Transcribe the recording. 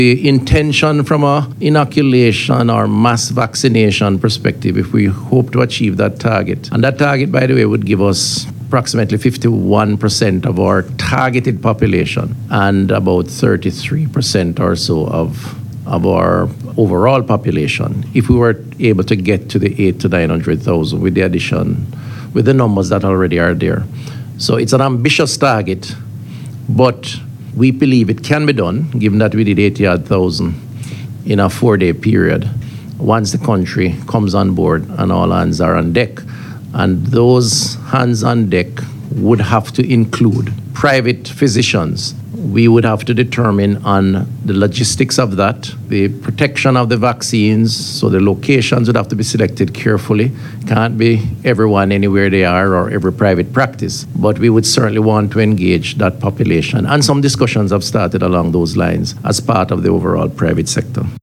The intention from a inoculation or mass vaccination perspective, if we hope to achieve that target, and that target, by the way, would give us approximately 51% of our targeted population and about 33% or so of our overall population, if we were able to get to the 800,000 to 900,000 with the addition, with the numbers that already are there. So it's an ambitious target, but we believe it can be done, given that we did 80,000 in a 4-day period, once the country comes on board and all hands are on deck. And those hands on deck would have to include private physicians. We would have to determine on the logistics of that, the protection of the vaccines, so the locations would have to be selected carefully. Can't be everyone anywhere they are or every private practice, but we would certainly want to engage that population. And some discussions have started along those lines as part of the overall private sector.